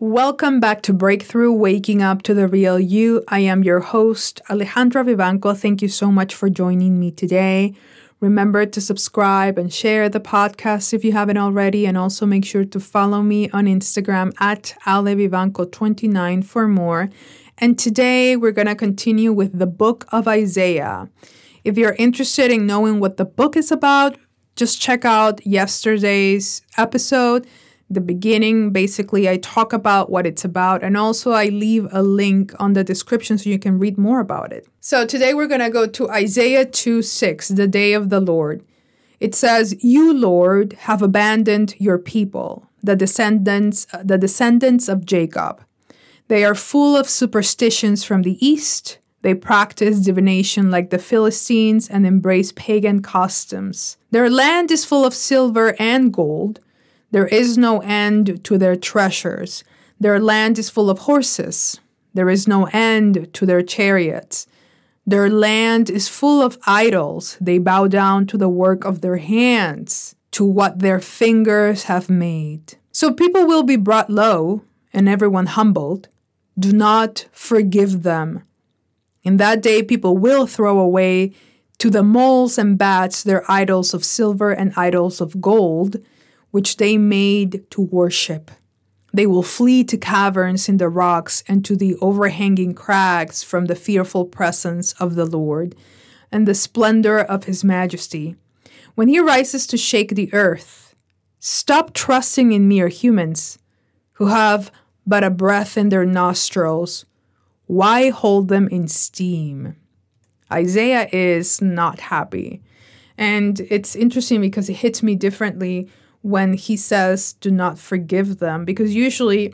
Welcome back to Breakthrough, Waking Up to the Real You. I am your host, Alejandra Vivanco. Thank you so much for joining me today. Remember to subscribe and share the podcast if you haven't already, and also make sure to follow me on Instagram at alevivanco29 for more. And today we're going to continue with the book of Isaiah. If you're interested in knowing what the book is about, just check out yesterday's episode. The beginning, basically, I talk about what it's about, and also I leave a link on the description so you can read more about it. So today we're going to go to Isaiah 2:6, the day of the Lord. It says, "You, Lord, have abandoned your people, the descendants of Jacob. They are full of superstitions from the east. They practice divination like the Philistines and embrace pagan customs. Their land is full of silver and gold. There is no end to their treasures. Their land is full of horses. There is no end to their chariots. Their land is full of idols. They bow down to the work of their hands, to what their fingers have made." So people will be brought low and everyone humbled. Do not forgive them. In that day, people will throw away to the moles and bats their idols of silver and idols of gold, which they made to worship. They will flee to caverns in the rocks and to the overhanging crags from the fearful presence of the Lord and the splendor of his majesty. When he rises to shake the earth, stop trusting in mere humans who have but a breath in their nostrils. Why hold them in steam? Isaiah is not happy. And it's interesting because it hits me differently when he says, do not forgive them, because usually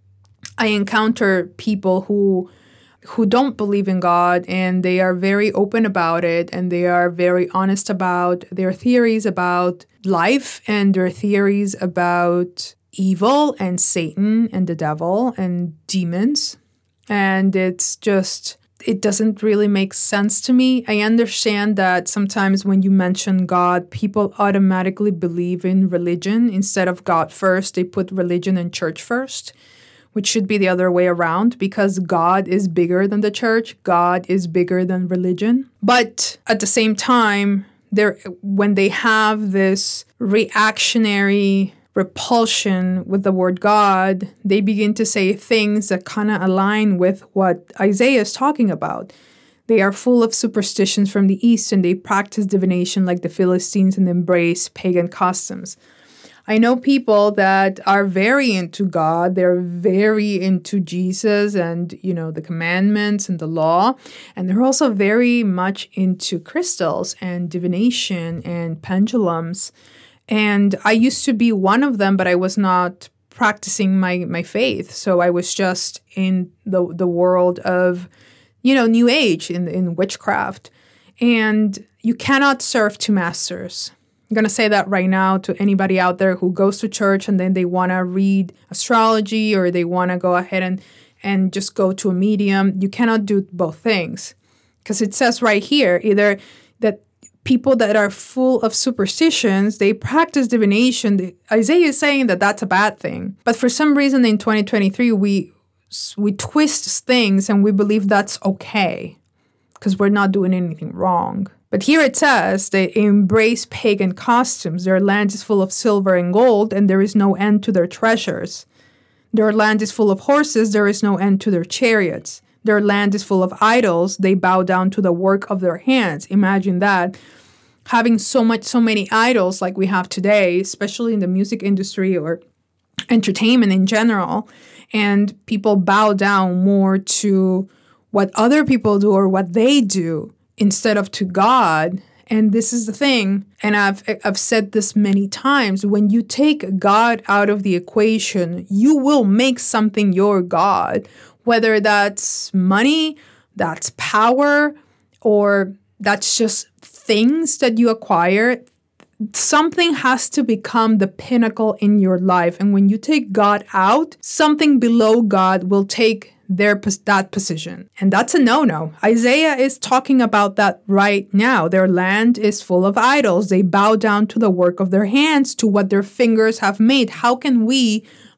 I encounter people who don't believe in God, and they are very open about it, and they are very honest about their theories about life and their theories about evil and Satan and the devil and demons. And it's just, it doesn't really make sense to me. I understand that sometimes when you mention God, people automatically believe in religion. Instead of God first, they put religion and church first, which should be the other way around, because God is bigger than the church. God is bigger than religion. But at the same time, when they have this reactionary repulsion with the word God, they begin to say things that kind of align with what Isaiah is talking about. They are full of superstitions from the east, and they practice divination like the Philistines and embrace pagan customs. I know people that are very into God. They're very into Jesus and, the commandments and the law. And they're also very much into crystals and divination and pendulums. And I used to be one of them, but I was not practicing my faith. So I was just in the world of, New Age, in witchcraft. And you cannot serve two masters. I'm going to say that right now to anybody out there who goes to church and then they want to read astrology, or they want to go ahead and just go to a medium. You cannot do both things, because it says right here either that people that are full of superstitions, they practice divination. Isaiah is saying that that's a bad thing. But for some reason in 2023, we twist things and we believe that's okay because we're not doing anything wrong. But here it says they embrace pagan customs. Their land is full of silver and gold, and there is no end to their treasures. Their land is full of horses. There is no end to their chariots. Their land is full of idols. They bow down to the work of their hands. Imagine that. Having so many idols like we have today, especially in the music industry or entertainment in general, and people bow down more to what other people do or what they do instead of to God. And this is the thing, and I've said this many times, when you take God out of the equation, you will make something your God. Whether that's money, that's power, or that's just things that you acquire, something has to become the pinnacle in your life. And when you take God out, something below God will take that position. And that's a no-no. Isaiah is talking about that right now. Their land is full of idols. They bow down to the work of their hands, to what their fingers have made. How can we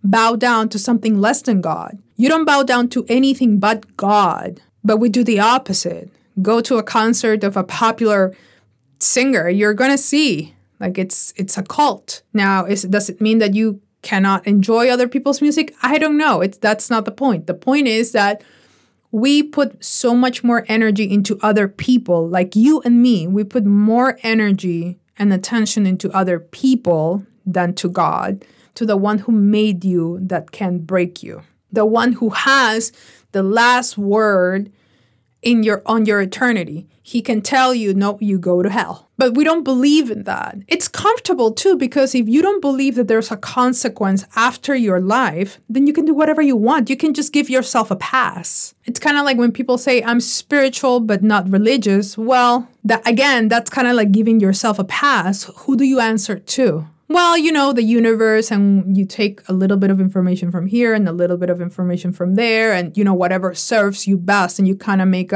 bow down to something less than God. You don't bow down to anything but God. But we do the opposite. Go to a concert of a popular singer, you're going to see like it's a cult. Now, does it mean that you cannot enjoy other people's music? I don't know. That's not the point. The point is that we put so much more energy into other people, like you and me. We put more energy and attention into other people than to God, to the one who made you that can break you, the one who has the last word on your eternity. He can tell you, no, you go to hell. But we don't believe in that. It's comfortable too, because if you don't believe that there's a consequence after your life, then you can do whatever you want. You can just give yourself a pass. It's kind of like when people say, I'm spiritual but not religious. Well, that's kind of like giving yourself a pass. Who do you answer to? Well, the universe, and you take a little bit of information from here and a little bit of information from there, and, whatever serves you best, and you kind of make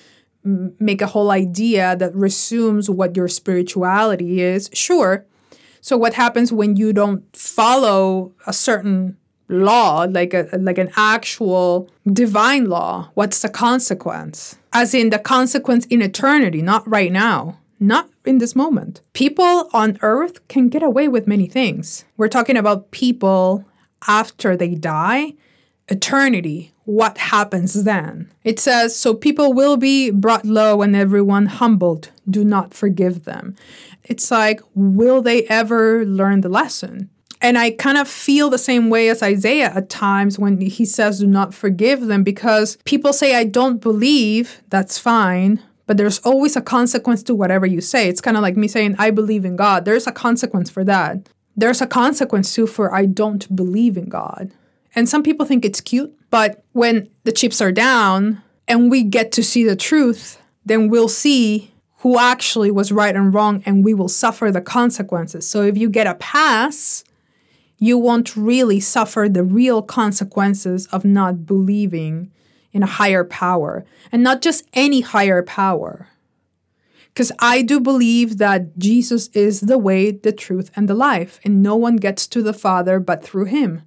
a whole idea that resumes what your spirituality is. Sure. So what happens when you don't follow a certain law, like an actual divine law? What's the consequence? As in the consequence in eternity, not right now. Not in this moment. People on earth can get away with many things. We're talking about people after they die, eternity. What happens then? It says, so people will be brought low and everyone humbled. Do not forgive them. It's like, will they ever learn the lesson? And I kind of feel the same way as Isaiah at times when he says, do not forgive them, because people say, I don't believe. That's fine. But there's always a consequence to whatever you say. It's kind of like me saying, I believe in God. There's a consequence for that. There's a consequence too for I don't believe in God. And some people think it's cute. But when the chips are down and we get to see the truth, then we'll see who actually was right and wrong, and we will suffer the consequences. So if you get a pass, you won't really suffer the real consequences of not believing in a higher power, and not just any higher power. Because I do believe that Jesus is the way, the truth, and the life, and no one gets to the Father but through him.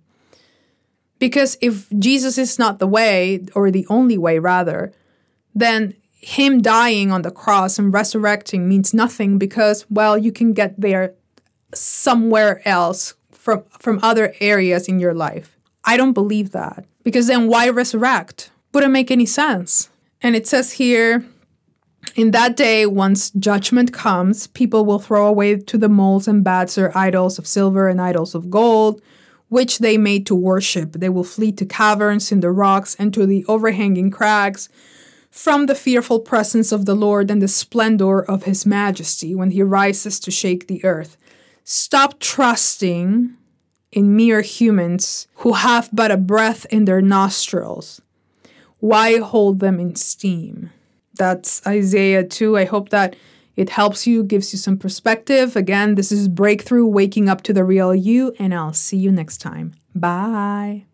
Because if Jesus is not the way, or the only way rather, then him dying on the cross and resurrecting means nothing, because, well, you can get there somewhere else from other areas in your life. I don't believe that, because then why resurrect? Wouldn't make any sense. And it says here, in that day, once judgment comes, people will throw away to the moles and bats their idols of silver and idols of gold, which they made to worship. They will flee to caverns in the rocks and to the overhanging crags from the fearful presence of the Lord and the splendor of his majesty when he rises to shake the earth. Stop trusting in mere humans who have but a breath in their nostrils. Why hold them in esteem? That's Isaiah 2. I hope that it helps you, gives you some perspective. Again, this is Breakthrough, Waking Up to the Real You, and I'll see you next time. Bye.